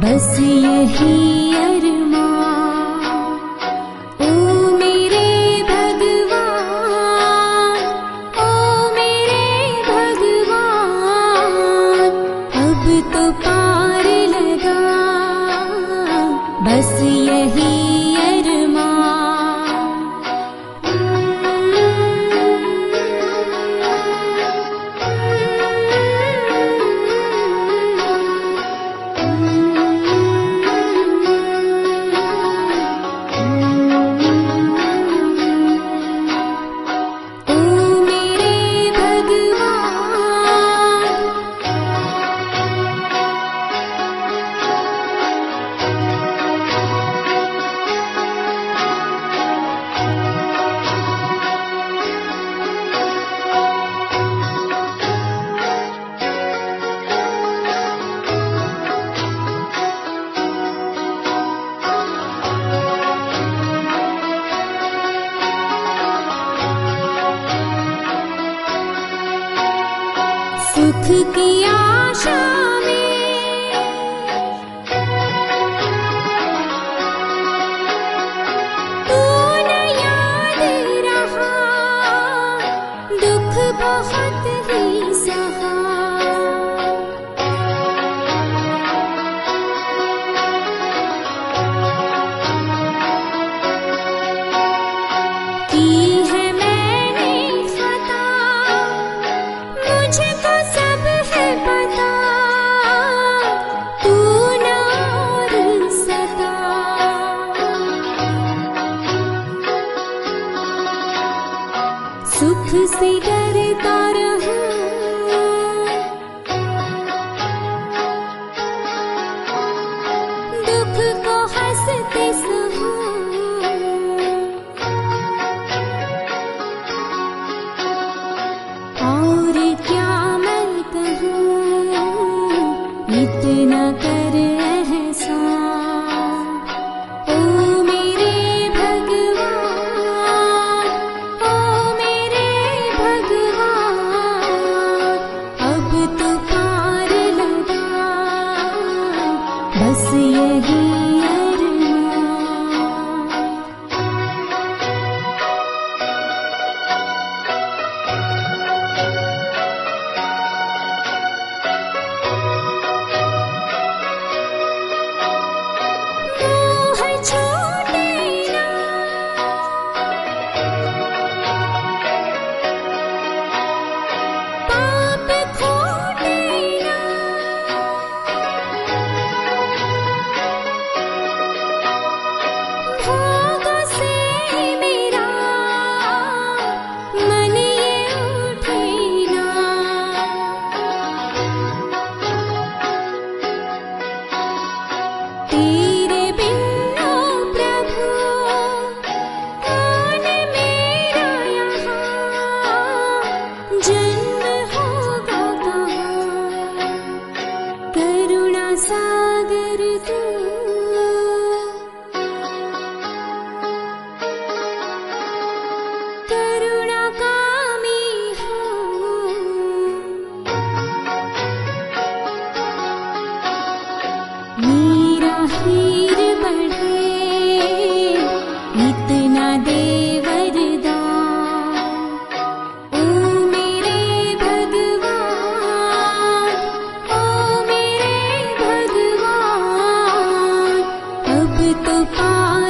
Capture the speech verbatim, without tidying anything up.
बस यही अरमान, ओ मेरे भगवान, ओ मेरे भगवान, अब तो पार लगा बस यही सुख की आशा में तू न याद रहा, दुख बहुत ही सहा। की है मैंने खता, मुझको सब है पता, तू ना और सता। सुख से डरता रहूं, दुख को हंसते सहूं। और क्या इतना कर एहसान, ओ मेरे भगवान, ओ मेरे भगवान, अब तो पार लगा बस यही सागर तू, करुणा कामी हो। मेरा हीर बढ़े इतना दे वरदान, ओ मेरे भगवान, ओ मेरे भगवान, अब तो पा